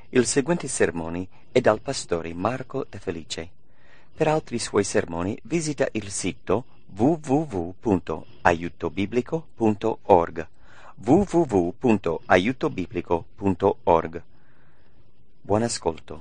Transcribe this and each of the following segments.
Il seguente sermone è dal pastore Marco De Felice. Per altri suoi sermoni visita il sito www.aiutobiblico.org www.aiutobiblico.org. Buon ascolto.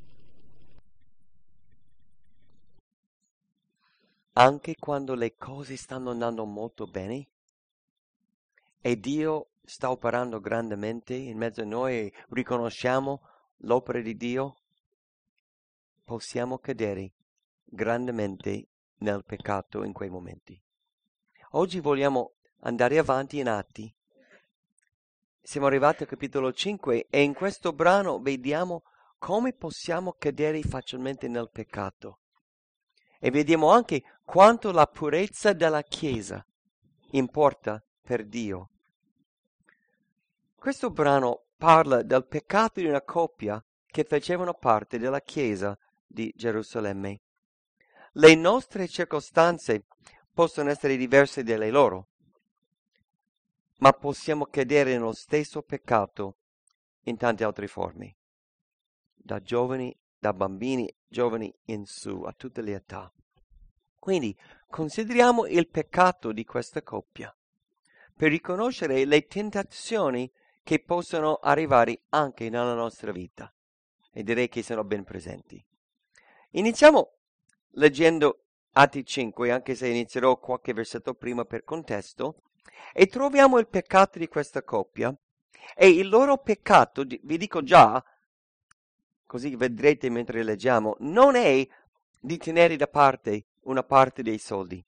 Anche quando le cose stanno andando molto bene e Dio sta operando grandemente in mezzo a noi e riconosciamo l'opera di Dio, possiamo cadere grandemente nel peccato in quei momenti. Oggi vogliamo andare avanti in Atti. Siamo arrivati al capitolo 5 e in questo brano vediamo come possiamo cadere facilmente nel peccato. E vediamo anche quanto la purezza della Chiesa importa per Dio. Questo brano parla del peccato di una coppia che facevano parte della Chiesa di Gerusalemme. Le nostre circostanze possono essere diverse dalle loro, ma possiamo cadere nello stesso peccato in tante altre forme, da giovani, da bambini, giovani in su, a tutte le età. Quindi consideriamo il peccato di questa coppia per riconoscere le tentazioni che possono arrivare anche nella nostra vita, e direi che sono ben presenti. Iniziamo leggendo Atti 5, anche se inizierò qualche versetto prima per contesto, e troviamo il peccato di questa coppia, e il loro peccato, vi dico già, così vedrete mentre leggiamo, non è di tenere da parte una parte dei soldi,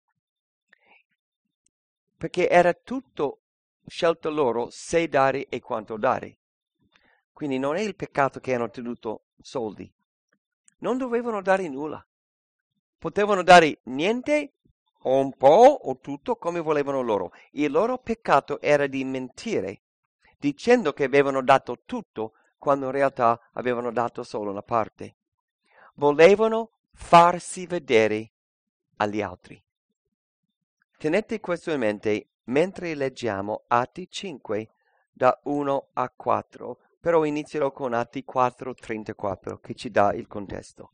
perché era tutto scelto loro se dare e quanto dare. Quindi non è il peccato che hanno tenuto soldi, non dovevano dare nulla. Potevano dare niente o un po' o tutto come volevano loro. Il loro peccato era di mentire, dicendo che avevano dato tutto quando in realtà avevano dato solo una parte. Volevano farsi vedere agli altri. Tenete questo in mente mentre leggiamo Atti 5 da 1 a 4, però inizierò con Atti 4:34 che ci dà il contesto.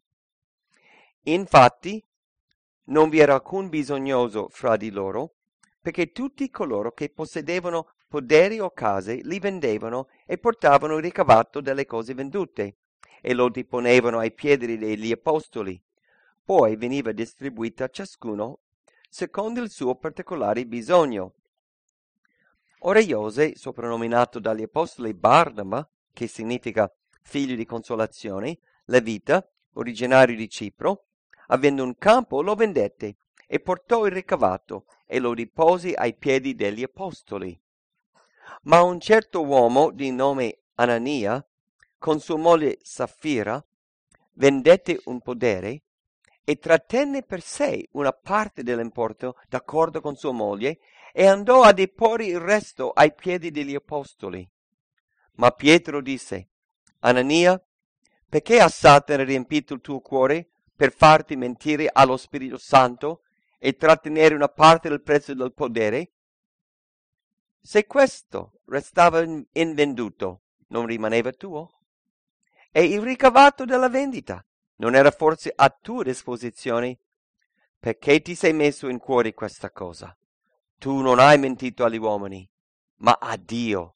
Infatti, non vi era alcun bisognoso fra di loro, perché tutti coloro che possedevano poderi o case li vendevano e portavano il ricavato delle cose vendute e lo deponevano ai piedi degli apostoli. Poi veniva distribuito a ciascuno secondo il suo particolare bisogno. Ora Iose, soprannominato dagli apostoli Barnaba, che significa figlio di consolazione, Levita, originario di Cipro, avendo un campo lo vendette e portò il ricavato e lo depose ai piedi degli apostoli. Ma un certo uomo di nome Anania, con sua moglie Saffira, vendette un podere e trattenne per sé una parte dell'importo d'accordo con sua moglie e andò a deporre il resto ai piedi degli apostoli. Ma Pietro disse: Anania, perché ha Satana riempito il tuo cuore per farti mentire allo Spirito Santo e trattenere una parte del prezzo del podere? Se questo restava invenduto, non rimaneva tuo? E il ricavato della vendita non era forse a tua disposizione? Perché ti sei messo in cuore questa cosa? Tu non hai mentito agli uomini, ma a Dio.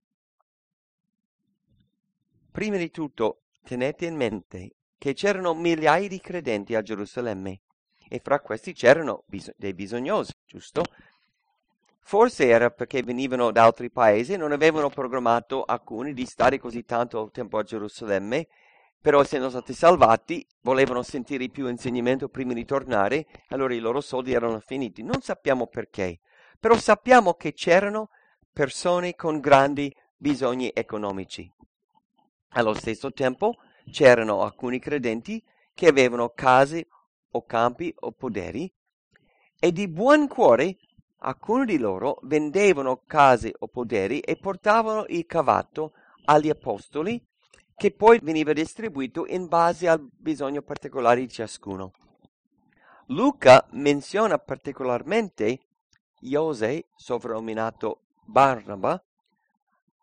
Prima di tutto, tenete in mente che c'erano migliaia di credenti a Gerusalemme e fra questi c'erano dei bisognosi, giusto? Forse era perché venivano da altri paesi e non avevano programmato alcuni di stare così tanto tempo a Gerusalemme, però essendo stati salvati volevano sentire più insegnamento prima di tornare, allora i loro soldi erano finiti. Non sappiamo perché, però sappiamo che c'erano persone con grandi bisogni economici. Allo stesso tempo c'erano alcuni credenti che avevano case o campi o poderi e di buon cuore alcuni di loro vendevano case o poderi e portavano il cavato agli apostoli, che poi veniva distribuito in base al bisogno particolare di ciascuno. Luca menziona particolarmente Iose, soprannominato Barnaba,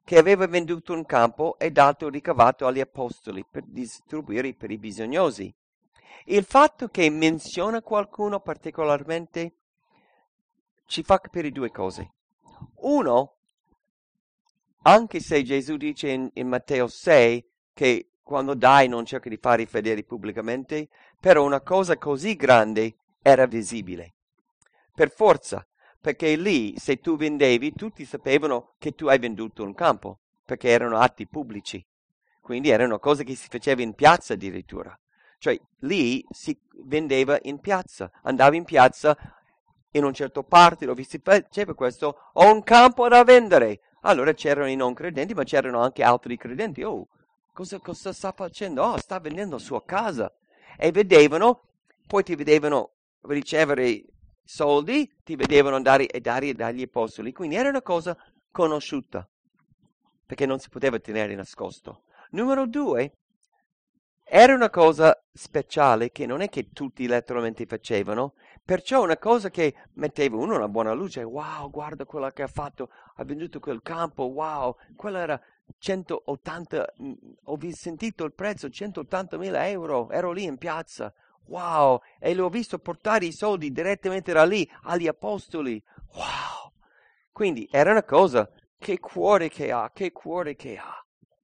che aveva venduto un campo e dato il ricavato agli apostoli per distribuire per i bisognosi. Il fatto che menziona qualcuno particolarmente ci fa capire due cose. Uno, anche se Gesù dice in Matteo 6 che quando dai non cerca di fare i fedeli pubblicamente, però una cosa così grande era visibile. Per forza, perché lì se tu vendevi tutti sapevano che tu hai venduto un campo, perché erano atti pubblici. Quindi erano cose che si faceva in piazza addirittura. Cioè lì si vendeva in piazza, andavi in piazza in un certo parte dove si faceva questo, ho un campo da vendere. Allora c'erano i non credenti, ma c'erano anche altri credenti. Oh, cosa sta facendo? Oh, sta vendendo la sua casa. E vedevano, poi ti vedevano ricevere soldi, ti vedevano andare e dare dagli apostoli. Quindi era una cosa conosciuta, perché non si poteva tenere nascosto. Numero due, era una cosa speciale che non è che tutti letteralmente facevano, perciò una cosa che metteva uno una buona luce. Wow, guarda quella che ha fatto, ha venduto quel campo, wow, quella era 180, ho sentito il prezzo, 180.000 euro, ero lì in piazza, wow, e l'ho visto portare i soldi direttamente da lì agli apostoli, wow. Quindi era una cosa, che cuore che ha, che cuore che ha.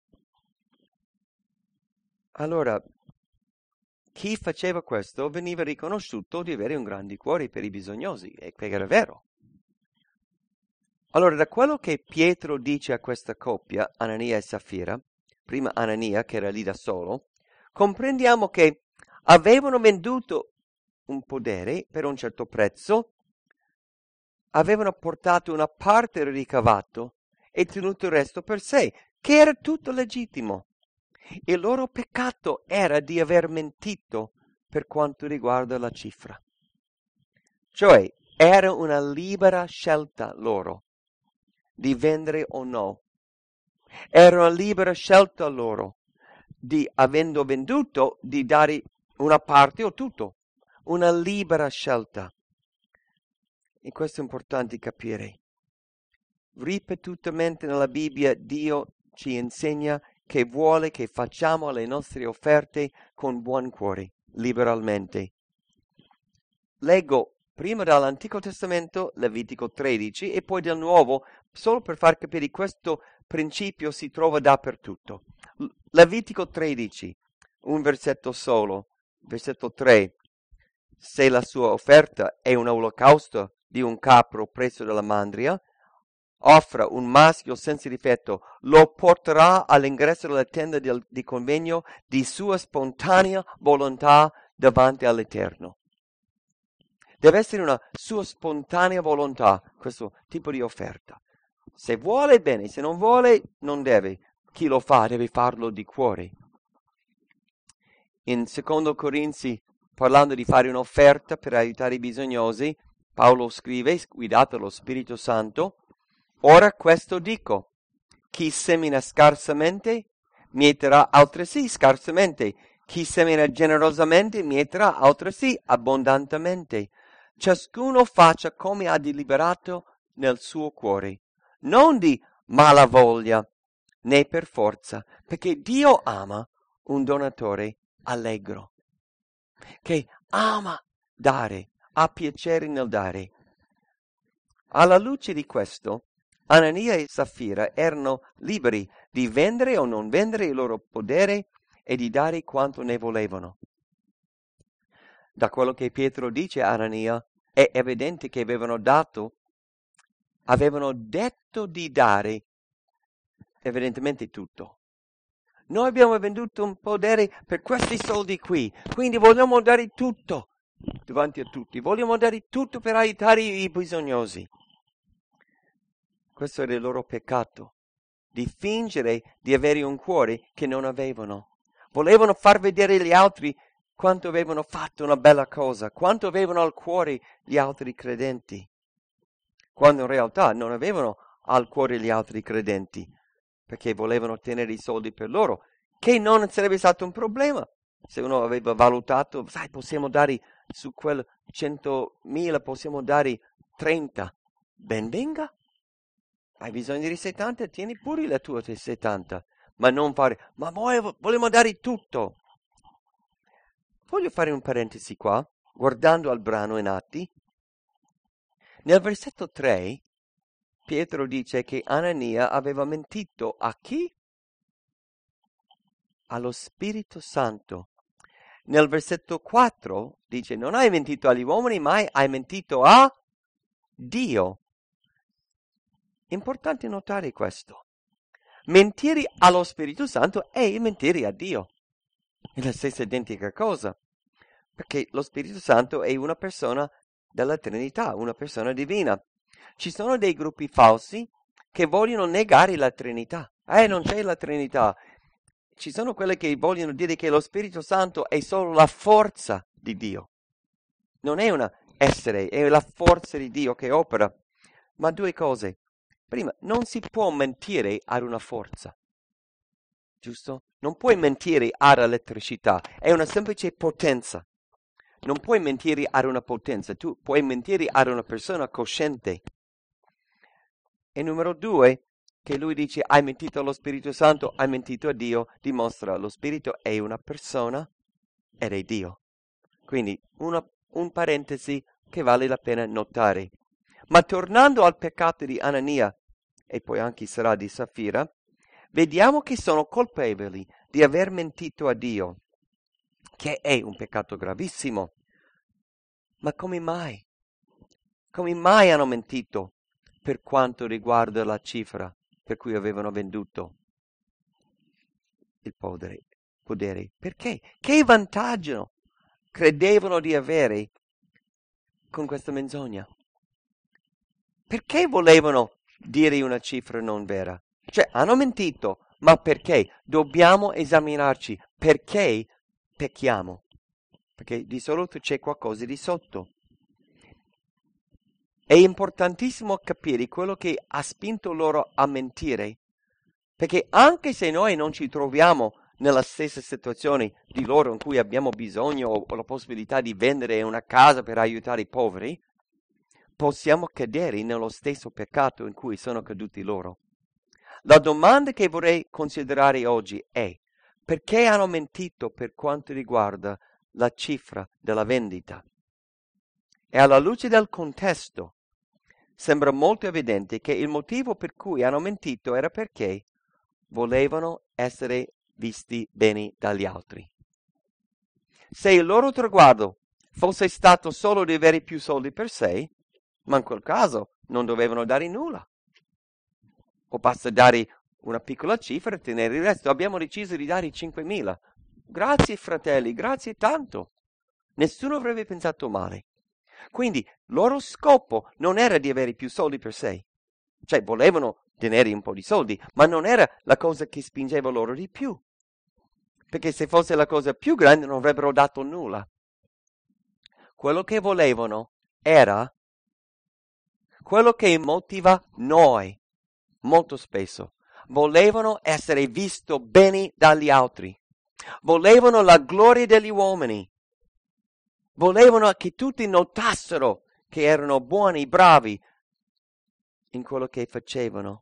Allora, chi faceva questo veniva riconosciuto di avere un grande cuore per i bisognosi, e che era vero. Allora, da quello che Pietro dice a questa coppia, Anania e Safira, prima Anania che era lì da solo, comprendiamo che avevano venduto un podere per un certo prezzo, avevano portato una parte del ricavato e tenuto il resto per sé, che era tutto legittimo. Il loro peccato era di aver mentito per quanto riguarda la cifra. Cioè, era una libera scelta loro di vendere o no. Era una libera scelta loro di, avendo venduto, di dare una parte o tutto. Una libera scelta. E questo è importante capire. Ripetutamente nella Bibbia Dio ci insegna che vuole che facciamo le nostre offerte con buon cuore, liberalmente. Leggo prima dall'Antico Testamento, Levitico 13, e poi del Nuovo, solo per far capire questo principio si trova dappertutto. Levitico 13, un versetto solo, versetto 3. Se la sua offerta è un olocausto di un capro preso dalla mandria, offra un maschio senza difetto, lo porterà all'ingresso della tenda di convegno di sua spontanea volontà davanti all'Eterno. Deve essere una sua spontanea volontà, questo tipo di offerta. Se vuole, bene, se non vuole, non deve. Chi lo fa deve farlo di cuore. In 2 Corinzi, parlando di fare un'offerta per aiutare i bisognosi, Paolo scrive, guidato dallo Spirito Santo, ora questo dico, chi semina scarsamente, mieterà altresì scarsamente, chi semina generosamente, mieterà altresì abbondantemente. Ciascuno faccia come ha deliberato nel suo cuore, non di malavoglia, né per forza, perché Dio ama un donatore allegro, che ama dare, ha piacere nel dare. Alla luce di questo, Anania e Safira erano liberi di vendere o non vendere il loro podere e di dare quanto ne volevano. Da quello che Pietro dice a Anania, è evidente che avevano detto di dare evidentemente tutto. Noi abbiamo venduto un podere per questi soldi qui, quindi vogliamo dare tutto davanti a tutti, vogliamo dare tutto per aiutare i bisognosi. Questo era il loro peccato, di fingere di avere un cuore che non avevano. Volevano far vedere agli altri quanto avevano fatto una bella cosa, quanto avevano al cuore gli altri credenti, quando in realtà non avevano al cuore gli altri credenti, perché volevano tenere i soldi per loro, che non sarebbe stato un problema se uno aveva valutato, sai, possiamo dare su quel 100.000, possiamo dare 30, ben venga. Hai bisogno di 70? Tieni pure la tua 70, ma non fare, ma noi vogliamo dare tutto. Voglio fare un parentesi qua, guardando al brano in Atti. Nel versetto 3, Pietro dice che Anania aveva mentito a chi? Allo Spirito Santo. Nel versetto 4 dice non hai mentito agli uomini, ma hai mentito a Dio. Importante notare questo. Mentire allo Spirito Santo è mentire a Dio. È la stessa identica cosa. Perché lo Spirito Santo è una persona della Trinità, una persona divina. Ci sono dei gruppi falsi che vogliono negare la Trinità. Non c'è la Trinità. Ci sono quelle che vogliono dire che lo Spirito Santo è solo la forza di Dio. Non è un essere, è la forza di Dio che opera. Ma due cose. Prima, non si può mentire ad una forza. Giusto? Non puoi mentire ad elettricità. È una semplice potenza. Non puoi mentire ad una potenza. Tu puoi mentire ad una persona cosciente. E numero due, che lui dice hai mentito allo Spirito Santo, hai mentito a Dio, dimostra lo Spirito è una persona ed è Dio. Quindi un parentesi che vale la pena notare. Ma tornando al peccato di Anania e poi anche sarà di Safira, vediamo che sono colpevoli di aver mentito a Dio, che è un peccato gravissimo. Ma come mai? Come mai hanno mentito per quanto riguarda la cifra per cui avevano venduto il podere? Perché? Che vantaggio credevano di avere con questa menzogna? Perché volevano dire una cifra non vera? Cioè, hanno mentito, ma perché? Dobbiamo esaminarci. Perché pecchiamo? Perché di solito c'è qualcosa di sotto. È importantissimo capire quello che ha spinto loro a mentire, perché anche se noi non ci troviamo nella stessa situazione di loro in cui abbiamo bisogno o la possibilità di vendere una casa per aiutare i poveri, possiamo cadere nello stesso peccato in cui sono caduti loro. La domanda che vorrei considerare oggi è: perché hanno mentito per quanto riguarda la cifra della vendita? E alla luce del contesto, sembra molto evidente che il motivo per cui hanno mentito era perché volevano essere visti bene dagli altri. Se il loro traguardo fosse stato solo di avere più soldi per sé, ma in quel caso non dovevano dare nulla. O basta dare una piccola cifra e tenere il resto. Abbiamo deciso di dare 5.000. Grazie fratelli, grazie tanto. Nessuno avrebbe pensato male. Quindi il loro scopo non era di avere più soldi per sé. Cioè volevano tenere un po' di soldi, ma non era la cosa che spingeva loro di più. Perché se fosse la cosa più grande non avrebbero dato nulla. Quello che volevano era quello che motiva noi molto spesso. Volevano essere visto bene dagli altri. Volevano la gloria degli uomini. Volevano che tutti notassero che erano buoni, bravi in quello che facevano.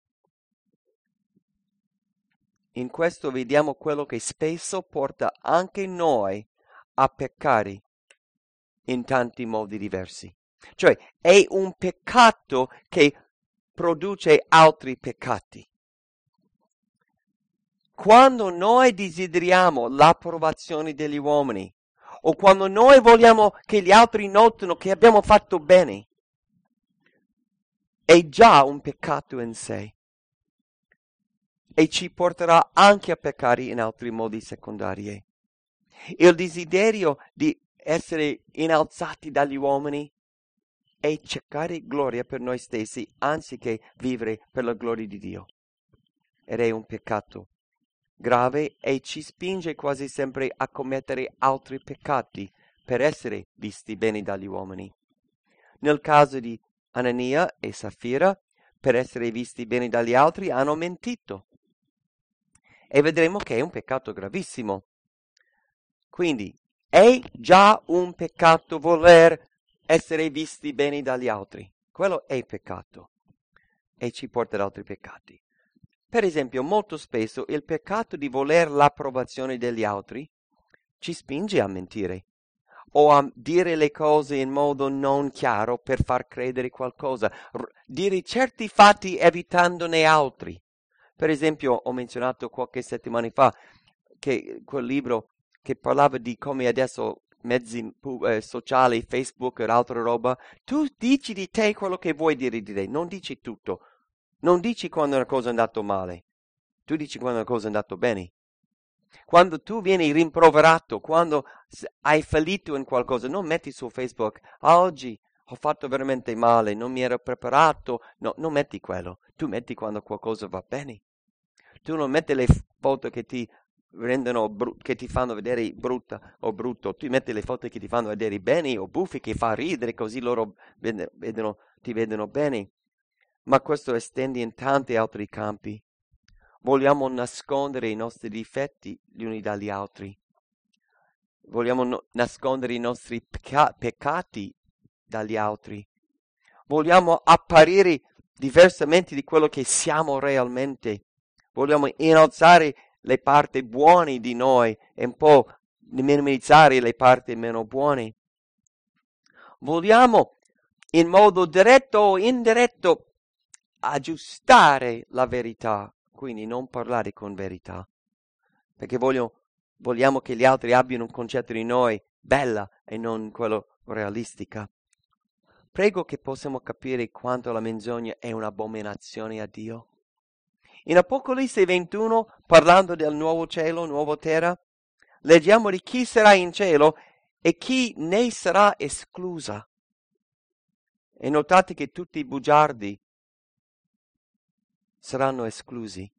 In questo vediamo quello che spesso porta anche noi a peccare in tanti modi diversi. Cioè, è un peccato che produce altri peccati. Quando noi desideriamo l'approvazione degli uomini, o quando noi vogliamo che gli altri notino che abbiamo fatto bene, è già un peccato in sé e ci porterà anche a peccare in altri modi secondari. Il desiderio di essere innalzati dagli uomini è cercare gloria per noi stessi anziché vivere per la gloria di Dio. Ed è un peccato grave e ci spinge quasi sempre a commettere altri peccati per essere visti bene dagli uomini. Nel caso di Anania e Safira, per essere visti bene dagli altri, hanno mentito. E vedremo che è un peccato gravissimo. Quindi è già un peccato voler essere visti bene dagli altri. Quello è peccato. e ci porta ad altri peccati. Per esempio, molto spesso il peccato di voler l'approvazione degli altri ci spinge a mentire o a dire le cose in modo non chiaro per far credere qualcosa, dire certi fatti evitandone altri. Per esempio, ho menzionato qualche settimana fa che quel libro che parlava di come adesso mezzi sociali, Facebook e altra roba, tu dici di te quello che vuoi dire di te, non dici tutto, non dici quando una cosa è andata male, tu dici quando una cosa è andata bene. Quando tu vieni rimproverato, quando hai fallito in qualcosa, non metti su Facebook, oggi ho fatto veramente male, non mi ero preparato. No, non metti quello. Tu metti quando qualcosa va bene. Tu non metti le foto che ti rendono che ti fanno vedere brutta o brutto. Tu metti le foto che ti fanno vedere bene o buffi, che fa ridere, così loro ti vedono bene. Ma questo estende in tanti altri campi. Vogliamo nascondere i nostri difetti gli uni dagli altri. Vogliamo nascondere i nostri peccati dagli altri. Vogliamo apparire diversamente di quello che siamo realmente. Vogliamo innalzare le parti buone di noi e un po' minimizzare le parti meno buone. Vogliamo in modo diretto o indiretto aggiustare la verità, quindi non parlare con verità, perché vogliamo che gli altri abbiano un concetto di noi bella e non quello realistica. Prego che possiamo capire quanto la menzogna è un'abominazione a Dio. In Apocalisse 21, parlando del nuovo cielo, nuova terra, leggiamo di chi sarà in cielo e chi ne sarà esclusa. E notate che tutti i bugiardi saranno esclusi.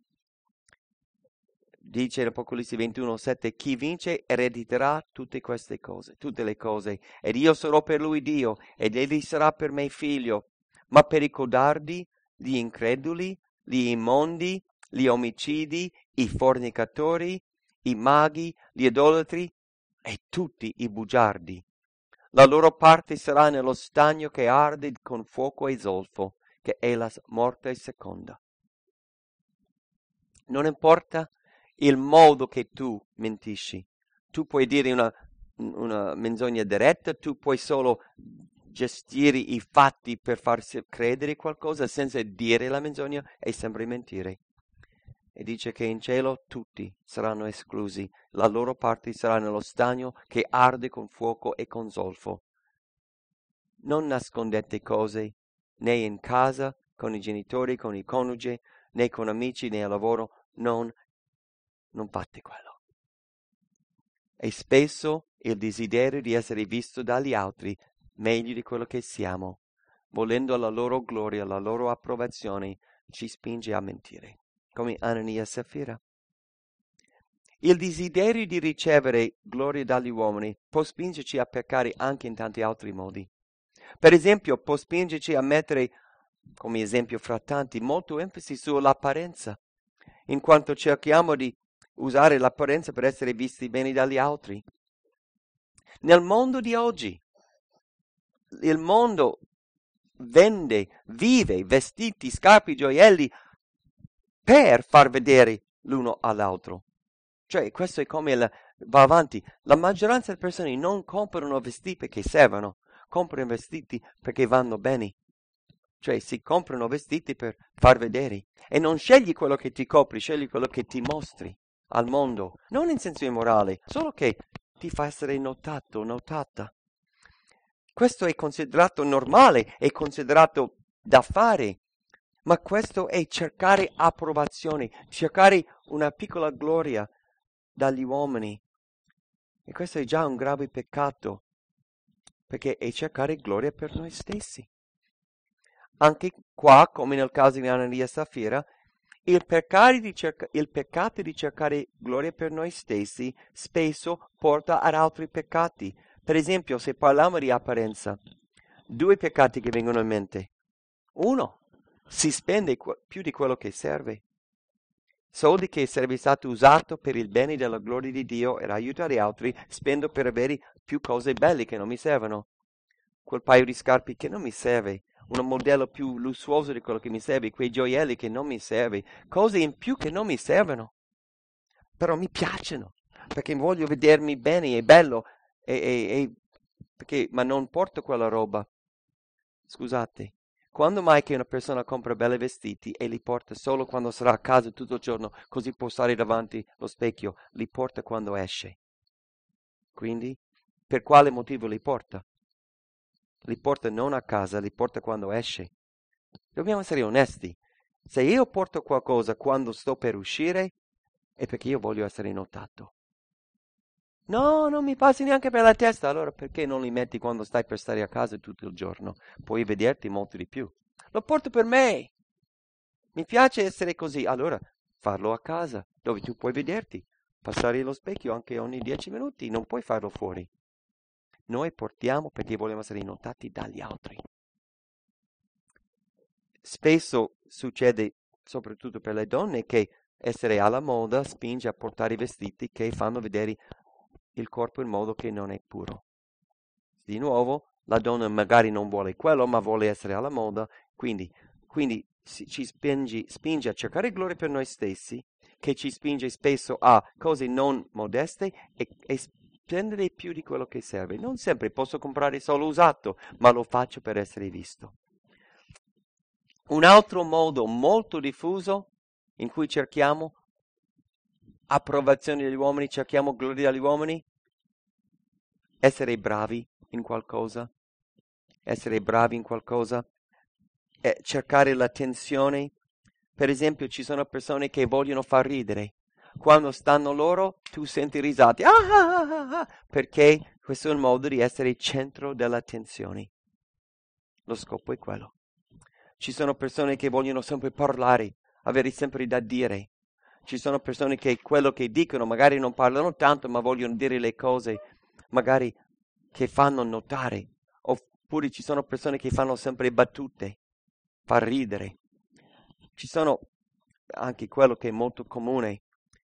Dice l'Apocalisse 21:7, chi vince erediterà tutte queste cose, tutte le cose, ed io sarò per lui Dio, ed egli sarà per me figlio. Ma per i codardi, gli increduli, gli immondi, gli omicidi, i fornicatori, i maghi, gli idolatri e tutti i bugiardi, la loro parte sarà nello stagno che arde con fuoco e zolfo, che è la morte seconda. Non importa il modo che tu mentisci. Tu puoi dire una menzogna diretta, tu puoi solo gestire i fatti per farsi credere qualcosa senza dire la menzogna, è sempre mentire. E dice che in cielo tutti saranno esclusi, la loro parte sarà nello stagno che arde con fuoco e con zolfo. Non nascondete cose, né in casa, con i genitori, con il coniuge, né con amici, né al lavoro, non fate quello. E spesso il desiderio di essere visto dagli altri meglio di quello che siamo, volendo la loro gloria, la loro approvazione, ci spinge a mentire, come Anania e Safira. Il desiderio di ricevere gloria dagli uomini può spingerci a peccare anche in tanti altri modi. Per esempio, può spingerci a mettere, come esempio fra tanti, molto enfasi sull'apparenza, in quanto cerchiamo di usare l'apparenza per essere visti bene dagli altri. Nel mondo di oggi, il mondo vive vestiti, scarpe, gioielli per far vedere l'uno all'altro. Cioè, questo è come va avanti. La maggioranza delle persone non comprano vestiti perché servono, comprano vestiti perché vanno bene. Cioè, si comprano vestiti per far vedere. E non scegli quello che ti copri, scegli quello che ti mostri al mondo. Non in senso immorale, solo che ti fa essere notato, notata. Questo è considerato normale, è considerato da fare. Ma questo è cercare approvazione, cercare una piccola gloria dagli uomini. E questo è già un grave peccato, perché è cercare gloria per noi stessi. Anche qua, come nel caso di Anania e Safira, il peccato di cercare gloria per noi stessi spesso porta ad altri peccati. Per esempio, se parliamo di apparenza, 2 peccati che vengono in mente. 1, si spende più di quello che serve. Soldi che sarebbe stato usato per il bene della gloria di Dio e aiutare altri, spendo per avere più cose belle che non mi servono. Quel paio di scarpe che non mi serve, un modello più lussuoso di quello che mi serve, quei gioielli che non mi servono, cose in più che non mi servono, però mi piacciono, perché voglio vedermi bene, è bello, ma non porto quella roba. Scusate, quando mai che una persona compra belli vestiti e li porta solo quando sarà a casa tutto il giorno, così può stare davanti allo specchio, li porta quando esce? Quindi, per quale motivo li porta? Li porta non a casa, li porta quando esce. Dobbiamo essere onesti. Se io porto qualcosa quando sto per uscire, è perché io voglio essere notato. No, non mi passi neanche per la testa, allora perché non li metti quando stai per stare a casa tutto il giorno? Puoi vederti molto di più. Lo porto per me. Mi piace essere così, allora farlo a casa, dove tu puoi vederti. Passare lo specchio anche ogni 10 minuti, non puoi farlo fuori. Noi portiamo perché vogliamo essere notati dagli altri. Spesso succede, soprattutto per le donne, che essere alla moda spinge a portare vestiti che fanno vedere il corpo in modo che non è puro. Di nuovo, la donna magari non vuole quello, ma vuole essere alla moda, quindi ci spinge a cercare gloria per noi stessi, che ci spinge spesso a cose non modeste e spendere più di quello che serve. Non sempre posso comprare solo usato, ma lo faccio per essere visto. Un altro modo molto diffuso in cui cerchiamo approvazione degli uomini, cerchiamo gloria dagli uomini, essere bravi in qualcosa, cercare l'attenzione. Per esempio, ci sono persone che vogliono far ridere. Quando stanno loro, tu senti risate, perché questo è un modo di essere centro dell'attenzione. Lo scopo è quello. Ci sono persone che vogliono sempre parlare, avere sempre da dire. Ci sono persone che quello che dicono magari non parlano tanto, ma vogliono dire le cose magari che fanno notare. Oppure ci sono persone che fanno sempre battute, far ridere. Ci sono anche quello che è molto comune.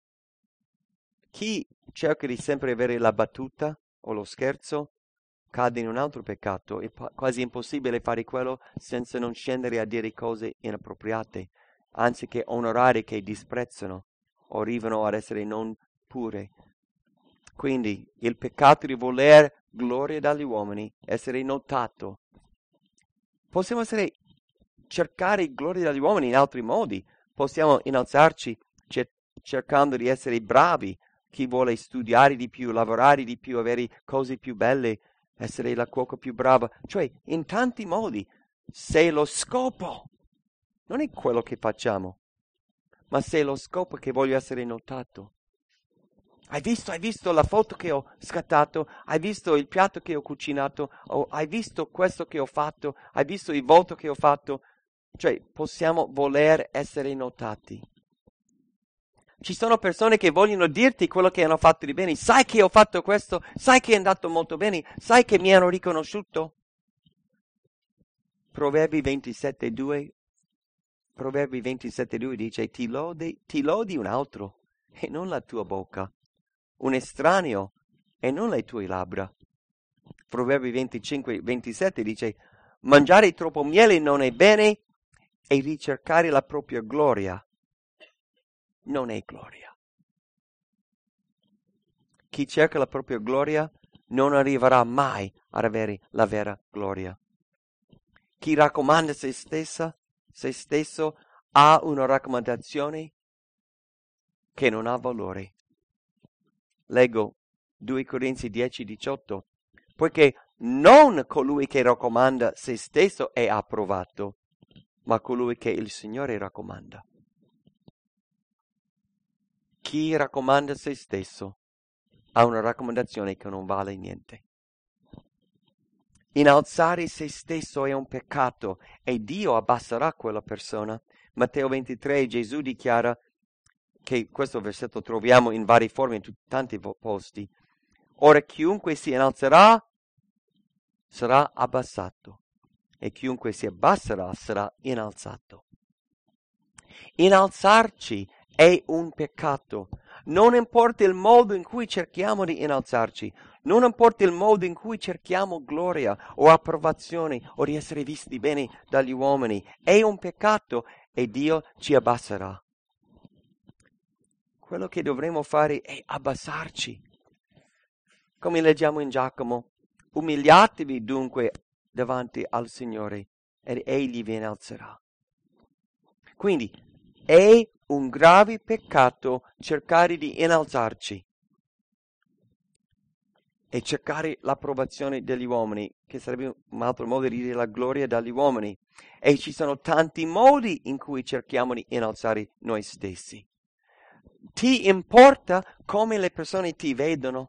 Chi cerca di sempre avere la battuta o lo scherzo cade in un altro peccato. È quasi impossibile fare quello senza non scendere a dire cose inappropriate, anziché onorare che disprezzano o arrivano ad essere non pure. Quindi il peccato di voler gloria dagli uomini, essere notato. Possiamo cercare gloria dagli uomini in altri modi. Possiamo innalzarci cercando di essere bravi. Chi vuole studiare di più, lavorare di più, avere cose più belle, essere la cuoca più brava. Cioè, in tanti modi. Se lo scopo non è quello che facciamo, ma se lo scopo è che voglio essere notato. Hai visto la foto che ho scattato? Hai visto il piatto che ho cucinato? Hai visto questo che ho fatto? Hai visto il volto che ho fatto? Cioè, possiamo voler essere notati. Ci sono persone che vogliono dirti quello che hanno fatto di bene. Sai che ho fatto questo? Sai che è andato molto bene? Sai che mi hanno riconosciuto? Proverbi 27:2 dice, ti lodi un altro e non la tua bocca, un estraneo e non le tue labbra. Proverbi 25:27 dice, mangiare troppo miele non è bene e ricercare la propria gloria non è gloria. Chi cerca la propria gloria non arriverà mai ad avere la vera gloria. Chi raccomanda se stesso ha una raccomandazione che non ha valore. Leggo 2 Corinzi 10:18, poiché non colui che raccomanda se stesso è approvato, ma colui che il Signore raccomanda. Chi raccomanda se stesso ha una raccomandazione che non vale niente. Innalzare se stesso è un peccato e Dio abbasserà quella persona. Matteo 23 Gesù dichiara che questo versetto troviamo in varie forme in tanti posti. Ora chiunque si innalzerà sarà abbassato e chiunque si abbasserà sarà innalzato. Innalzarci è un peccato. Non importa il modo in cui cerchiamo di innalzarci, Non importa il modo in cui cerchiamo gloria o approvazione o di essere visti bene dagli uomini, è un peccato e Dio ci abbasserà. Quello che dovremo fare è abbassarci. Come leggiamo in Giacomo, umiliatevi dunque davanti al Signore ed Egli vi innalzerà. Quindi è un grave peccato cercare di innalzarci e cercare l'approvazione degli uomini, che sarebbe un altro modo di dire la gloria dagli uomini. E ci sono tanti modi in cui cerchiamo di innalzare noi stessi. Ti importa come le persone ti vedono?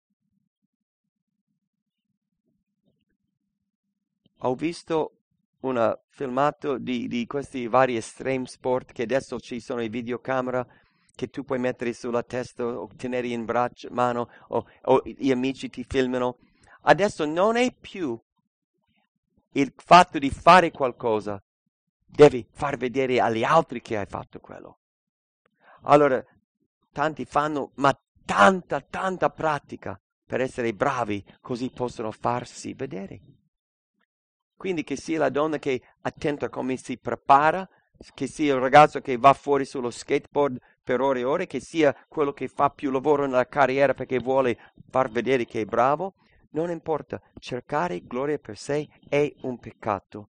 Ho visto un filmato di questi vari extreme sport che adesso ci sono i videocamera che tu puoi mettere sulla testa o tenere in braccio, mano o gli amici ti filmano. Adesso non è più il fatto di fare qualcosa, devi far vedere agli altri che hai fatto quello. Allora, tanti fanno, ma tanta pratica per essere bravi, così possono farsi vedere. Quindi che sia la donna che è attenta a come si prepara, che sia il ragazzo che va fuori sullo skateboard per ore e ore, che sia quello che fa più lavoro nella carriera perché vuole far vedere che è bravo, non importa, cercare gloria per sé è un peccato.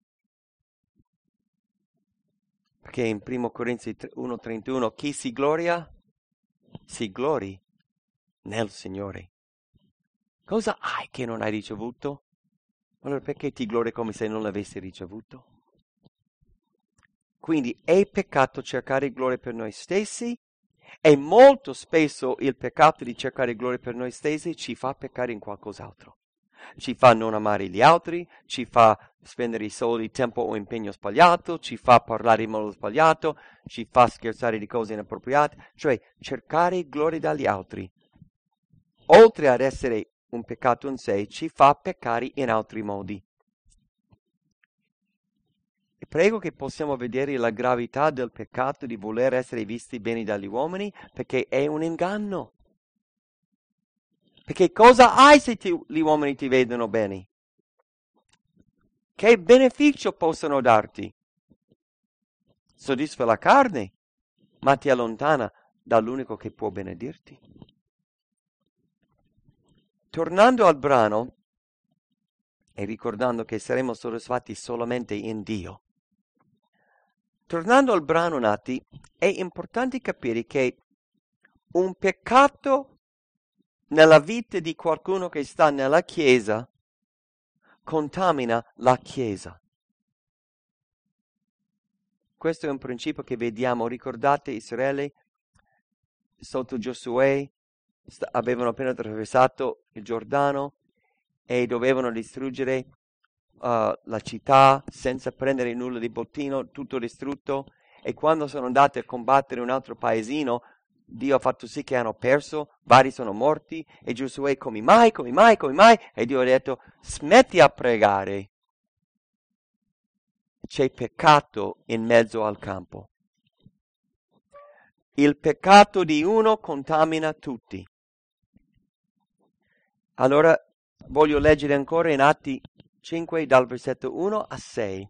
Perché in 1 Corinzi 1,31 chi si gloria? Si glori nel Signore. Cosa hai che non hai ricevuto? Allora perché ti glori come se non l'avessi ricevuto? Quindi è peccato cercare gloria per noi stessi e molto spesso il peccato di cercare gloria per noi stessi ci fa peccare in qualcos'altro. Ci fa non amare gli altri, ci fa spendere i soldi, tempo o impegno sbagliato, ci fa parlare in modo sbagliato, ci fa scherzare di cose inappropriate, cioè cercare gloria dagli altri. Oltre ad essere un peccato in sé, ci fa peccare in altri modi. E prego che possiamo vedere la gravità del peccato di voler essere visti bene dagli uomini, perché è un inganno. Perché cosa hai se gli uomini ti vedono bene? Che beneficio possono darti? Soddisfa la carne, ma ti allontana dall'unico che può benedirti. Tornando al brano e ricordando che saremo soddisfatti solamente in Dio. Tornando al brano nati, è importante capire che un peccato nella vita di qualcuno che sta nella Chiesa contamina la Chiesa. Questo è un principio che vediamo. Ricordate Israele sotto Giosuè avevano appena attraversato il Giordano e dovevano distruggere la città senza prendere nulla di bottino, tutto distrutto. E quando sono andati a combattere un altro paesino, Dio ha fatto sì che hanno perso, vari sono morti, e Giosuè come mai? E Dio ha detto, smetti a pregare, c'è peccato in mezzo al campo. Il peccato di uno contamina tutti. Allora voglio leggere ancora in Atti 5 dal versetto 1 a 6.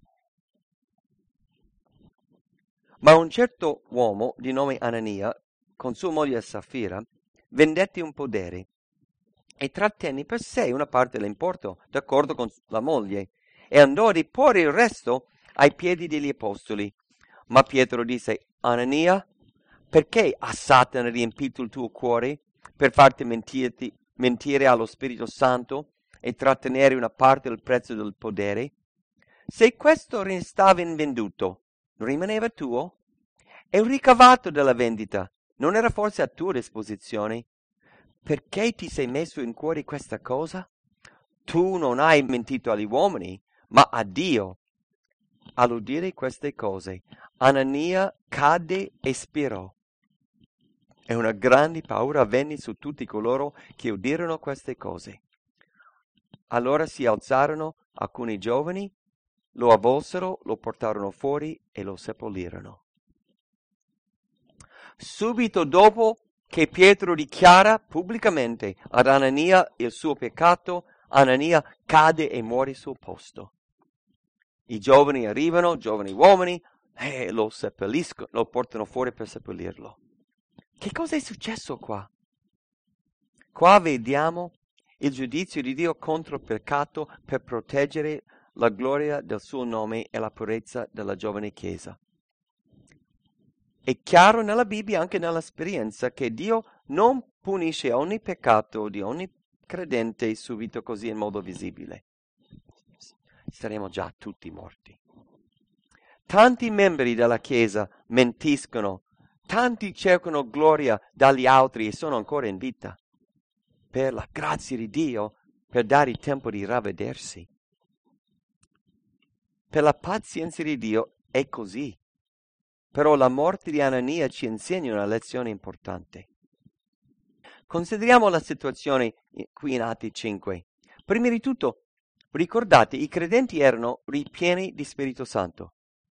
Ma un certo uomo di nome Anania, con sua moglie Safira, vendette un podere e trattenne per sé una parte dell'importo, d'accordo con la moglie, e andò a riporre il resto ai piedi degli apostoli. Ma Pietro disse, Anania, perché ha Satana riempito il tuo cuore per farti mentire allo Spirito Santo e trattenere una parte del prezzo del podere? Se questo restava invenduto, rimaneva tuo? E il ricavato della vendita non era forse a tua disposizione? Perché ti sei messo in cuore questa cosa? Tu non hai mentito agli uomini, ma a Dio. All'udire queste cose, Anania cadde e spirò. E una grande paura avvenne su tutti coloro che udirono queste cose. Allora si alzarono alcuni giovani, lo avvolsero, lo portarono fuori e lo seppellirono. Subito dopo che Pietro dichiara pubblicamente ad Anania il suo peccato, Anania cade e muore sul posto. I giovani arrivano, giovani uomini, e lo seppelliscono, lo portano fuori per seppellirlo. Che cosa è successo qua? Qua vediamo il giudizio di Dio contro il peccato per proteggere la gloria del suo nome e la purezza della giovane Chiesa. È chiaro nella Bibbia, anche nell'esperienza, che Dio non punisce ogni peccato di ogni credente subito così in modo visibile. Saremmo già tutti morti. Tanti membri della Chiesa mentiscono, tanti cercano gloria dagli altri e sono ancora in vita. Per la grazia di Dio, per dare il tempo di ravvedersi. Per la pazienza di Dio è così. Però la morte di Anania ci insegna una lezione importante. Consideriamo la situazione qui in Atti 5. Prima di tutto, ricordate, i credenti erano ripieni di Spirito Santo.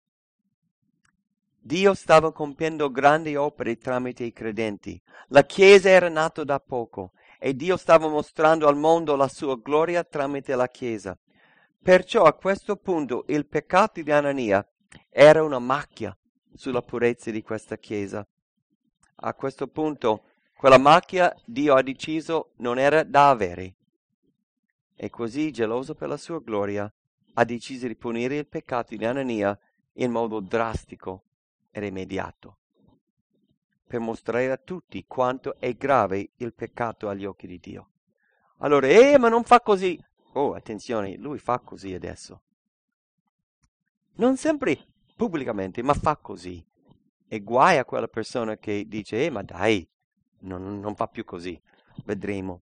Dio stava compiendo grandi opere tramite i credenti. La Chiesa era nata da poco e Dio stava mostrando al mondo la sua gloria tramite la Chiesa. Perciò a questo punto il peccato di Anania era una macchia sulla purezza di questa Chiesa. A questo punto quella macchia Dio ha deciso non era da avere. E così, geloso per la sua gloria, ha deciso di punire il peccato di Anania in modo drastico ed immediato, per mostrare a tutti quanto è grave il peccato agli occhi di Dio. Allora, ma non fa così. Oh, attenzione, lui fa così adesso. Non sempre pubblicamente, ma fa così. E guai a quella persona che dice, ma dai, non fa più così. Vedremo.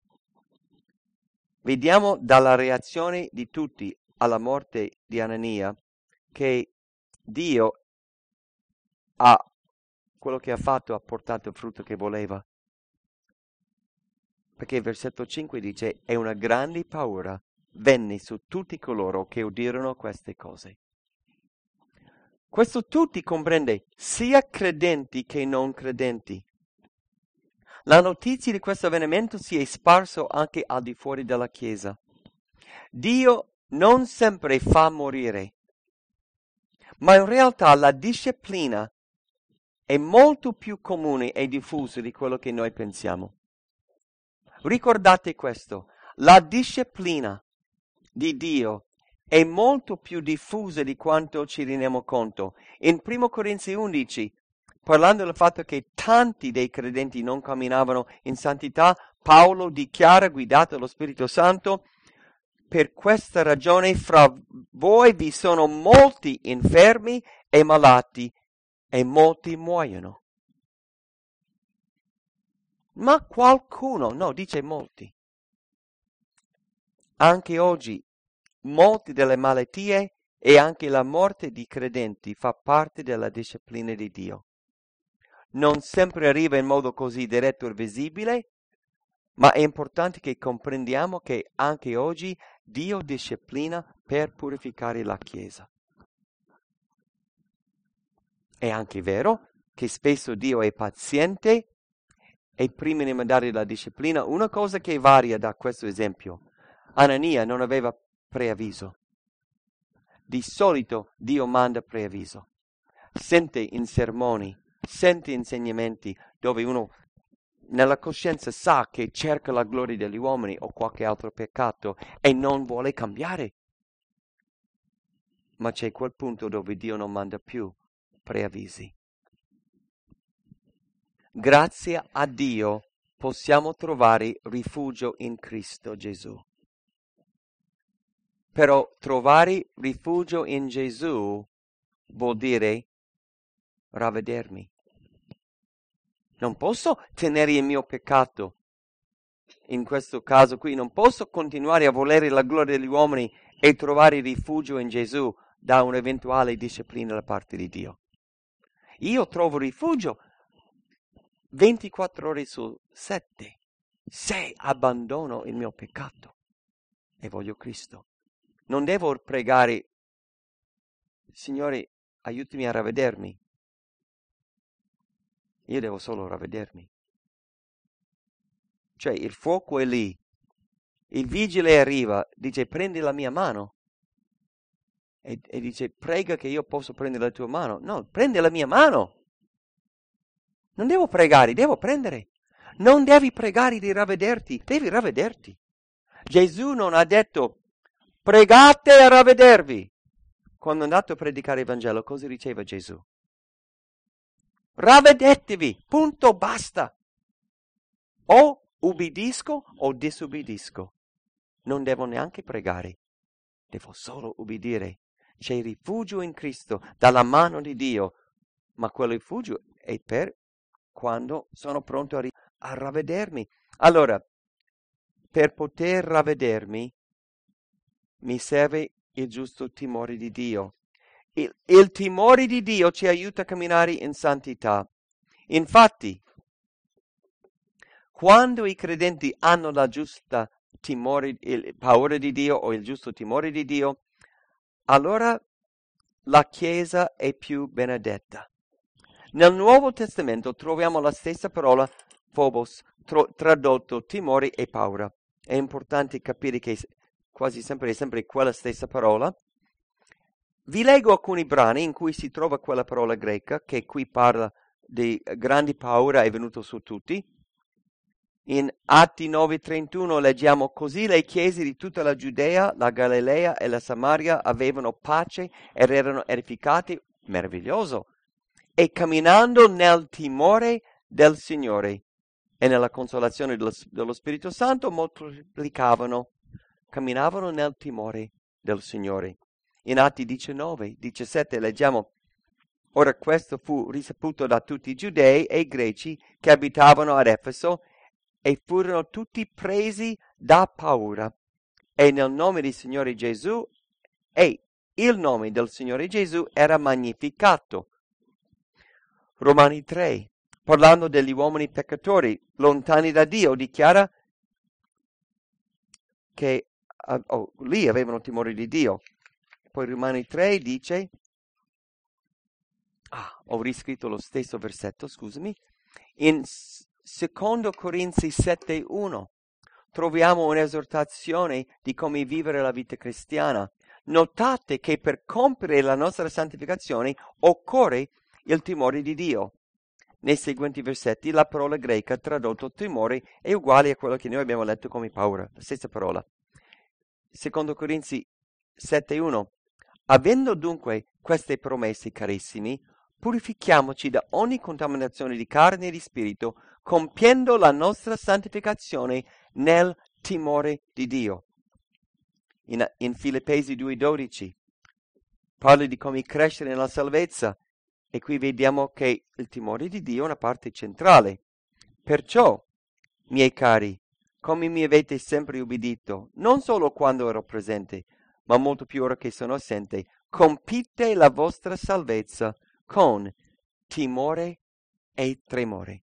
Vediamo dalla reazione di tutti alla morte di Anania che Dio quello che ha fatto ha portato il frutto che voleva. Perché il versetto 5 dice, e una grande paura venne su tutti coloro che udirono queste cose. Questo tutti comprende, sia credenti che non credenti. La notizia di questo avvenimento si è sparso anche al di fuori della Chiesa. Dio non sempre fa morire, ma in realtà la disciplina è molto più comune e diffusa di quello che noi pensiamo. Ricordate questo, la disciplina di Dio è molto più diffusa di quanto ci rendiamo conto. In 1 Corinzi 11, parlando del fatto che tanti dei credenti non camminavano in santità, Paolo dichiara, guidato dallo Spirito Santo, per questa ragione fra voi vi sono molti infermi e malati e molti muoiono. Ma qualcuno, no, dice molti. Anche oggi, molte delle malattie e anche la morte di credenti fa parte della disciplina di Dio. Non sempre arriva in modo così diretto e visibile, ma è importante che comprendiamo che anche oggi Dio disciplina per purificare la Chiesa. È anche vero che spesso Dio è paziente e prima di mandare la disciplina, una cosa che varia da questo esempio. Anania non aveva preavviso. Di solito Dio manda preavviso. Sente in sermoni, sente insegnamenti dove uno nella coscienza sa che cerca la gloria degli uomini o qualche altro peccato e non vuole cambiare. Ma c'è quel punto dove Dio non manda più preavvisi. Grazie a Dio possiamo trovare rifugio in Cristo Gesù. Però trovare rifugio in Gesù vuol dire ravvedermi. Non posso tenere il mio peccato. In questo caso qui non posso continuare a volere la gloria degli uomini e trovare rifugio in Gesù da un'eventuale disciplina da parte di Dio. Io trovo rifugio 24 ore su 7 se abbandono il mio peccato e voglio Cristo. Non devo pregare, Signore, aiutami a ravvedermi. Io devo solo ravvedermi. Cioè il fuoco è lì, il vigile arriva, dice prendi la mia mano e dice prega che io posso prendere la tua mano. No, prendi la mia mano. Non devo pregare, devo prendere. Non devi pregare di ravvederti, devi ravvederti. Gesù non ha detto pregate a ravvedervi. Quando è andato a predicare il Vangelo, cosa diceva Gesù? Ravvedetevi, punto, basta. O ubbidisco o disobbedisco. Non devo neanche pregare, devo solo ubbidire. C'è rifugio in Cristo, dalla mano di Dio, ma quel rifugio è per quando sono pronto a ravvedermi. Allora, per poter ravvedermi, mi serve il giusto timore di Dio. Il timore di Dio ci aiuta a camminare in santità. Infatti, quando i credenti hanno la giusta paura di Dio o il giusto timore di Dio, allora la Chiesa è più benedetta. Nel Nuovo Testamento troviamo la stessa parola phobos, tradotto timore e paura. È importante capire che quasi sempre è sempre quella stessa parola. Vi leggo alcuni brani in cui si trova quella parola greca che qui parla di grandi paura è venuto su tutti. In Atti 9:31 leggiamo così le chiese di tutta la Giudea, la Galilea e la Samaria avevano pace ed erano edificati, meraviglioso, e camminando nel timore del Signore e nella consolazione dello Spirito Santo moltiplicavano, camminavano nel timore del Signore. In Atti 19:17 leggiamo ora questo fu risaputo da tutti i giudei e i greci che abitavano ad Efeso e furono tutti presi da paura e nel nome del Signore Gesù e il nome del Signore Gesù era magnificato. Romani 3, parlando degli uomini peccatori lontani da Dio, dichiara che lì avevano timore di Dio. Poi Romani 3 dice, ho riscritto lo stesso versetto, scusami, in Secondo Corinzi 7:1 troviamo un'esortazione di come vivere la vita cristiana. Notate che per compiere la nostra santificazione occorre il timore di Dio. Nei seguenti versetti la parola greca tradotto timore è uguale a quello che noi abbiamo letto come paura, la stessa parola. Secondo Corinzi 7:1 avendo dunque queste promesse, carissimi, purifichiamoci da ogni contaminazione di carne e di spirito, compiendo la nostra santificazione nel timore di Dio. In Filippesi 2:12 parla di come crescere nella salvezza e qui vediamo che il timore di Dio è una parte centrale. Perciò, miei cari, come mi avete sempre ubbidito, non solo quando ero presente, ma molto più ora che sono assente, compite la vostra salvezza con timore e tremore.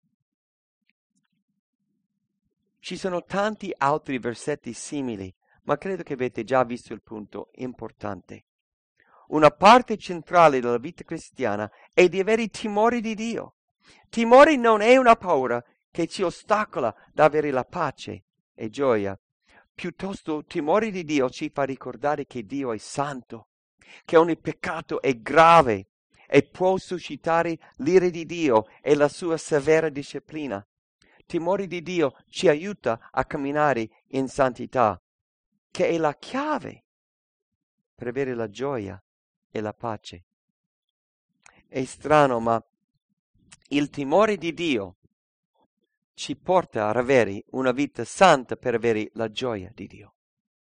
Ci sono tanti altri versetti simili, ma credo che avete già visto il punto importante. Una parte centrale della vita cristiana è di avere timore di Dio. Timore non è una paura che ci ostacola da avere la pace e gioia. Piuttosto, timore di Dio ci fa ricordare che Dio è santo, che ogni peccato è grave e può suscitare l'ira di Dio e la sua severa disciplina. Timore di Dio ci aiuta a camminare in santità, che è la chiave per avere la gioia e la pace. È strano, ma il timore di Dio ci porta ad avere una vita santa per avere la gioia di Dio.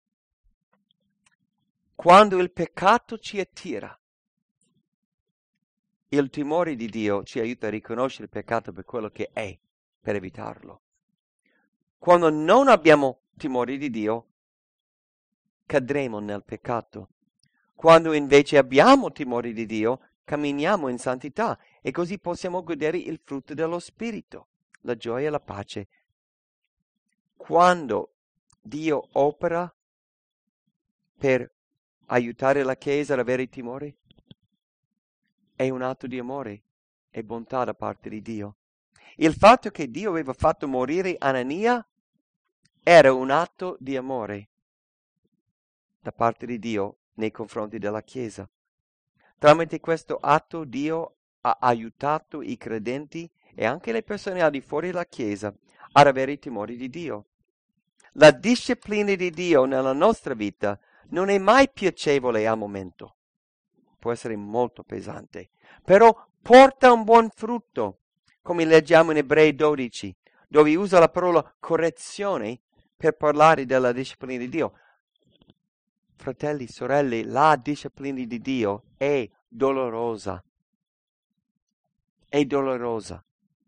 Quando il peccato ci attira, il timore di Dio ci aiuta a riconoscere il peccato per quello che è, per evitarlo. Quando non abbiamo timore di Dio, cadremo nel peccato. Quando invece abbiamo timore di Dio, camminiamo in santità e così possiamo godere il frutto dello Spirito, la gioia e la pace. Quando Dio opera per aiutare la Chiesa ad avere timore, è un atto di amore e bontà da parte di Dio. Il fatto che Dio aveva fatto morire Anania era un atto di amore da parte di Dio nei confronti della Chiesa. Tramite questo atto Dio ha aiutato i credenti e anche le persone al di fuori della Chiesa ad avere i timori di Dio. La disciplina di Dio nella nostra vita non è mai piacevole al momento. Può essere molto pesante, però porta un buon frutto, come leggiamo in Ebrei 12, dove usa la parola correzione per parlare della disciplina di Dio. Fratelli, sorelle, la disciplina di Dio è dolorosa. È dolorosa.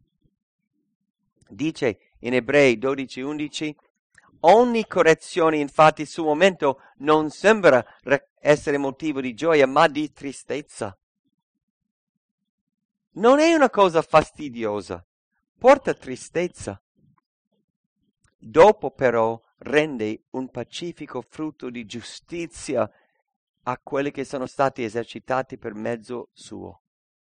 Dice in Ebrei 12:11, ogni correzione infatti sul momento non sembra essere motivo di gioia, ma di tristezza. Non è una cosa fastidiosa, porta tristezza. Dopo però rende un pacifico frutto di giustizia a quelli che sono stati esercitati per mezzo suo.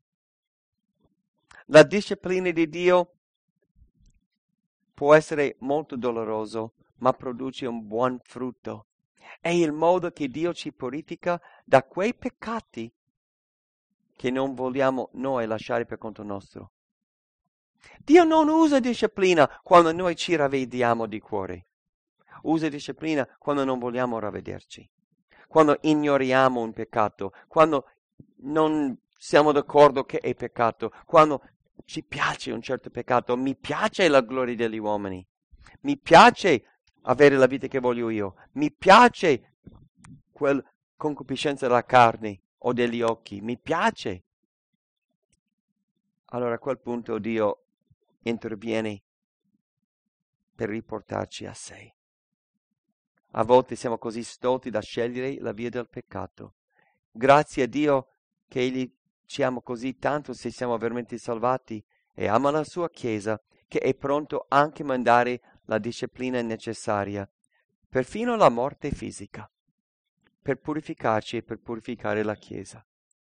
La disciplina di Dio può essere molto doloroso, ma produce un buon frutto. È il modo che Dio ci purifica da quei peccati che non vogliamo noi lasciare per conto nostro. Dio non usa disciplina quando noi ci ravvediamo di cuore. Usa disciplina quando non vogliamo ravvederci, quando ignoriamo un peccato, quando non siamo d'accordo che è peccato, quando ci piace un certo peccato. Mi piace la gloria degli uomini, mi piace avere la vita che voglio io, mi piace quella concupiscenza della carne o degli occhi, mi piace. Allora a quel punto Dio interviene per riportarci a sé. A volte siamo così stolti da scegliere la via del peccato. Grazie a Dio che Egli ci ama così tanto se siamo veramente salvati e ama la sua Chiesa, che è pronto anche a mandare la disciplina necessaria, perfino la morte fisica, per purificarci e per purificare la Chiesa.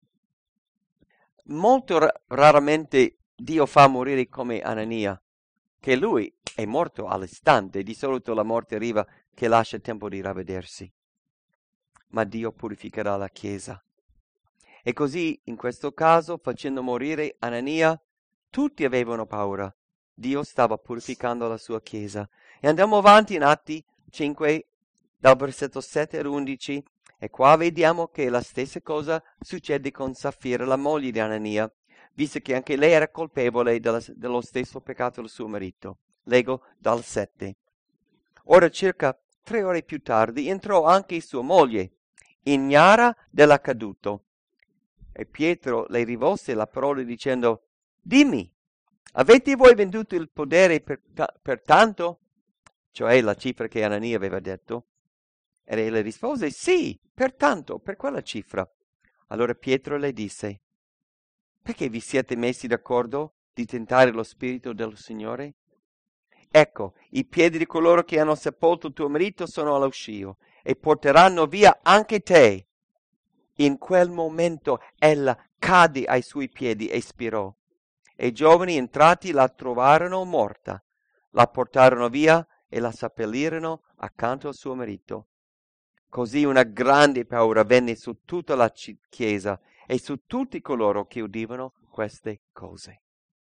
Molto raramente Dio fa morire come Anania, che lui è morto all'istante. Di solito la morte arriva che lascia tempo di ravvedersi. Ma Dio purificherà la Chiesa. E così, in questo caso, facendo morire Anania, tutti avevano paura. Dio stava purificando la sua Chiesa. E andiamo avanti in Atti 5, dal versetto 7 all'11, e qua vediamo che la stessa cosa succede con Safira, la moglie di Anania, visto che anche lei era colpevole dello stesso peccato del suo marito. Leggo dal 7. Ora circa 3 ore più tardi entrò anche sua moglie, ignara dell'accaduto. E Pietro le rivolse la parola dicendo: dimmi, avete voi venduto il podere per tanto? Cioè la cifra che Anania aveva detto. E lei le rispose: sì, per tanto, per quella cifra. Allora Pietro le disse: perché vi siete messi d'accordo di tentare lo spirito del Signore? Ecco, i piedi di coloro che hanno sepolto tuo marito sono all'uscio e porteranno via anche te. In quel momento ella cadde ai suoi piedi e spirò. E i giovani entrati la trovarono morta, la portarono via e la seppellirono accanto al suo marito. Così una grande paura venne su tutta la chiesa e su tutti coloro che udivano queste cose.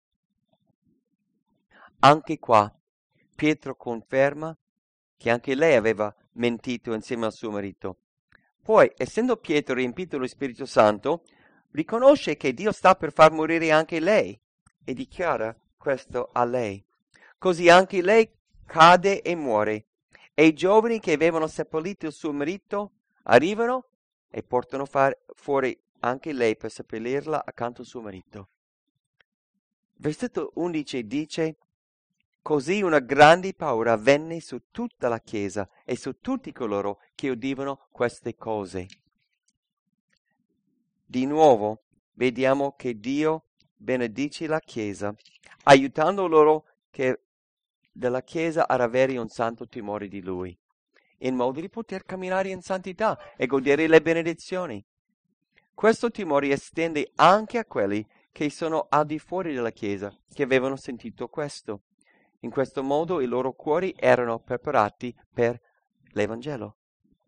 Anche qua Pietro conferma che anche lei aveva mentito insieme al suo marito. Poi, essendo Pietro riempito dello Spirito Santo, riconosce che Dio sta per far morire anche lei e dichiara questo a lei. Così anche lei cade e muore. E i giovani che avevano seppellito il suo marito arrivano e portano fuori anche lei per seppellirla accanto al suo marito. Versetto 11 dice: così una grande paura venne su tutta la Chiesa e su tutti coloro che udivano queste cose. Di nuovo vediamo che Dio benedice la Chiesa, aiutando loro della Chiesa ad avere un santo timore di Lui, in modo di poter camminare in santità e godere le benedizioni. Questo timore estende anche a quelli che sono al di fuori della Chiesa, che avevano sentito questo. In questo modo i loro cuori erano preparati per l'Evangelo.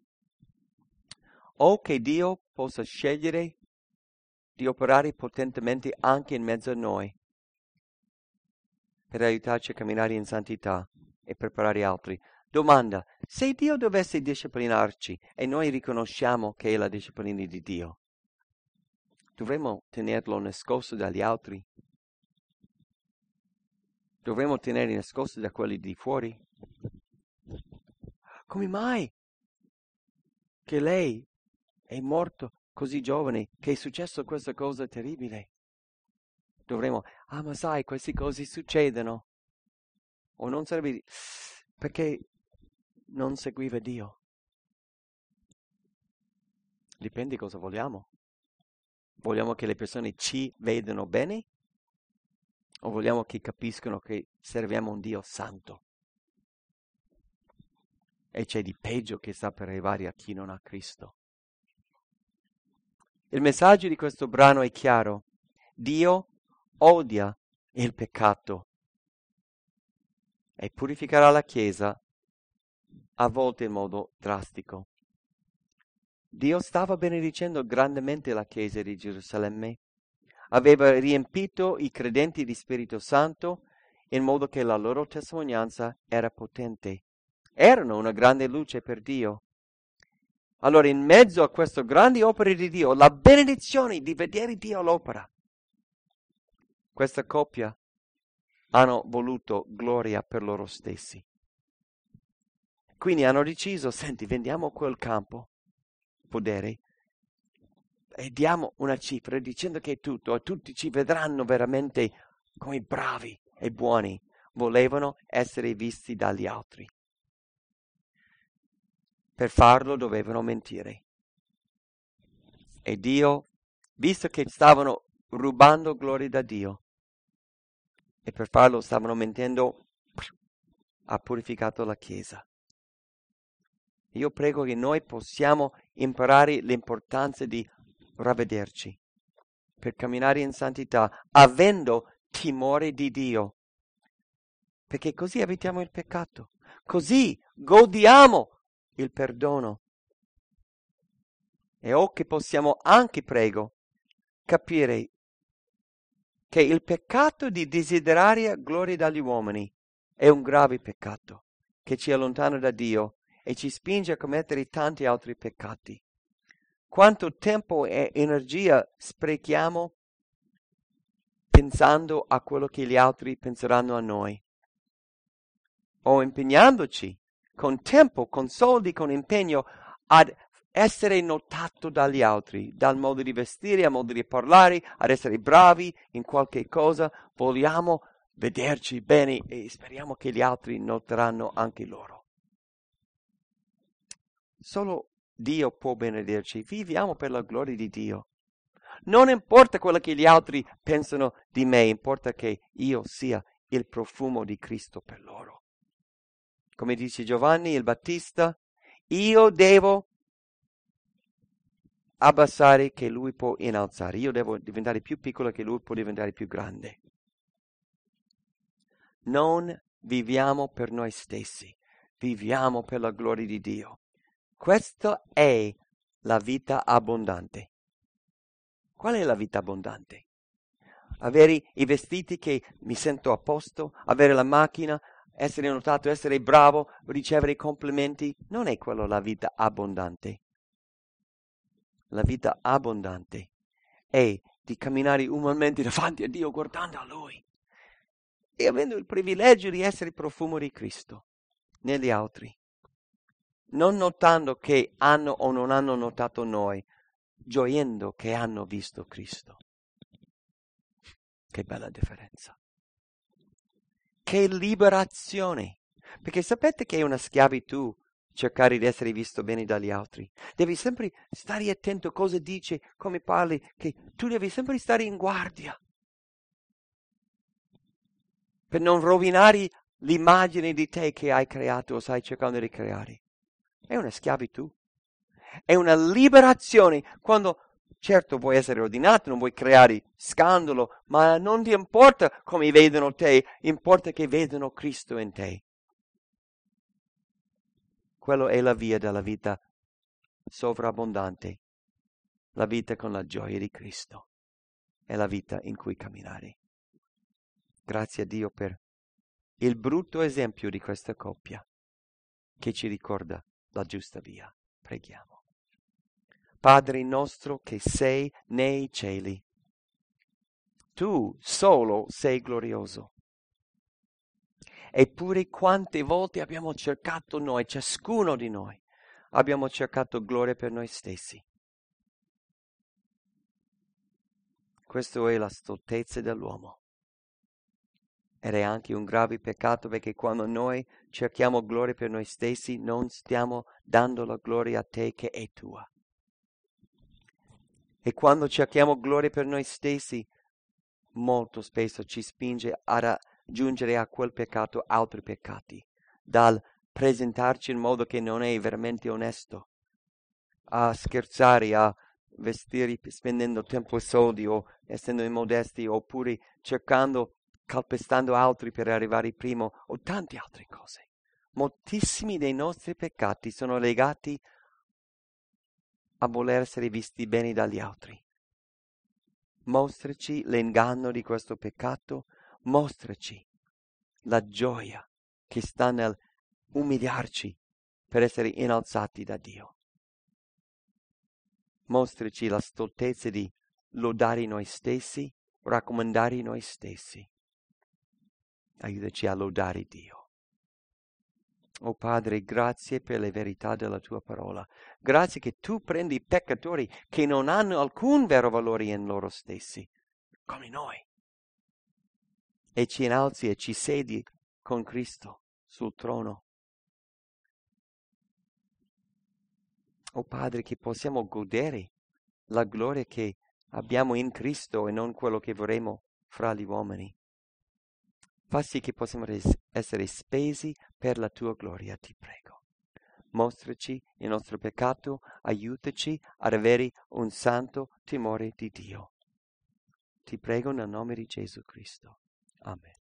O che Dio possa scegliere di operare potentemente anche in mezzo a noi per aiutarci a camminare in santità e preparare altri. Domanda: se Dio dovesse disciplinarci e noi riconosciamo che è la disciplina di Dio, dovremmo tenerlo nascosto dagli altri? Dovremmo tenere nascosto da quelli di fuori? Come mai che lei è morto così giovane, che è successo questa cosa terribile? Dovremmo, ma sai, queste cose succedono. O non serve perché non seguiva Dio. Dipende cosa vogliamo. Vogliamo che le persone ci vedano bene? O vogliamo che capiscano che serviamo un Dio santo? E c'è di peggio che sta per arrivare a chi non ha Cristo. Il messaggio di questo brano è chiaro. Dio odia il peccato e purificherà la Chiesa, a volte in modo drastico. Dio stava benedicendo grandemente la Chiesa di Gerusalemme. Aveva riempito i credenti di Spirito Santo in modo che la loro testimonianza era potente. Erano una grande luce per Dio. Allora, in mezzo a queste grandi opere di Dio, la benedizione di vedere Dio all'opera, questa coppia hanno voluto gloria per loro stessi. Quindi hanno deciso: senti, vendiamo quel campo, podere, e diamo una cifra dicendo che è tutto, e tutti ci vedranno veramente come bravi e buoni. Volevano essere visti dagli altri. Per farlo dovevano mentire. E Dio, visto che stavano rubando gloria da Dio, e per farlo stavano mentendo, ha purificato la Chiesa. Io prego che noi possiamo imparare l'importanza di ravvederci per camminare in santità, avendo timore di Dio, perché così evitiamo il peccato, così godiamo il perdono. E che possiamo anche, prego, capire che il peccato di desiderare gloria dagli uomini è un grave peccato che ci allontana da Dio e ci spinge a commettere tanti altri peccati. Quanto tempo e energia sprechiamo pensando a quello che gli altri penseranno a noi, o impegnandoci con tempo, con soldi, con impegno ad essere notato dagli altri, dal modo di vestire, al modo di parlare, ad essere bravi in qualche cosa. Vogliamo vederci bene e speriamo che gli altri noteranno anche loro. Solo Dio può benedirci. Viviamo per la gloria di Dio. Non importa quello che gli altri pensano di me, importa che io sia il profumo di Cristo per loro. Come dice Giovanni il Battista, io devo abbassare che lui può innalzare. Io devo diventare più piccolo che lui può diventare più grande. Non viviamo per noi stessi, viviamo per la gloria di Dio. Questa è la vita abbondante. Qual è la vita abbondante? Avere i vestiti che mi sento a posto, avere la macchina, essere notato, essere bravo, ricevere complimenti. Non è quello la vita abbondante. La vita abbondante è di camminare umanamente davanti a Dio guardando a Lui e avendo il privilegio di essere il profumo di Cristo negli altri, non notando che hanno o non hanno notato noi, gioendo che hanno visto Cristo. Che bella differenza. Che liberazione. Perché sapete che è una schiavitù cercare di essere visto bene dagli altri. Devi sempre stare attento a cosa dici, come parli, che tu devi sempre stare in guardia per non rovinare l'immagine di te che hai creato o stai cercando di creare. È una schiavitù. È una liberazione quando Certo, vuoi essere ordinato, non vuoi creare scandalo, ma non ti importa come vedono te, importa che vedano Cristo in te. Quello è la via della vita sovrabbondante, la vita con la gioia di Cristo, è la vita in cui camminare. Grazie a Dio per il brutto esempio di questa coppia che ci ricorda la giusta via. Preghiamo. Padre nostro che sei nei cieli, tu solo sei glorioso. Eppure quante volte abbiamo cercato noi, ciascuno di noi, abbiamo cercato gloria per noi stessi. Questa è la stoltezza dell'uomo. Ed è anche un grave peccato perché quando noi cerchiamo gloria per noi stessi non stiamo dando la gloria a te che è tua. E quando cerchiamo gloria per noi stessi, molto spesso ci spinge a aggiungere a quel peccato altri peccati, dal presentarci in modo che non è veramente onesto, a scherzare, a vestire spendendo tempo e soldi o essendo immodesti oppure calpestando altri per arrivare primo o tante altre cose. Moltissimi dei nostri peccati sono legati a voler essere visti bene dagli altri. Mostraci l'inganno di questo peccato, mostraci la gioia che sta nel umiliarci per essere innalzati da Dio. Mostraci la stoltezza di lodare noi stessi, raccomandare noi stessi. Aiutaci a lodare Dio. Oh Padre, grazie per le verità della tua parola. Grazie che tu prendi i peccatori che non hanno alcun vero valore in loro stessi, come noi, e ci innalzi e ci sedi con Cristo sul trono. Oh Padre, che possiamo godere la gloria che abbiamo in Cristo e non quello che vorremmo fra gli uomini. Fa sì che possiamo essere spesi per la tua gloria, ti prego. Mostraci il nostro peccato, aiutaci ad avere un santo timore di Dio. Ti prego nel nome di Gesù Cristo. Amen.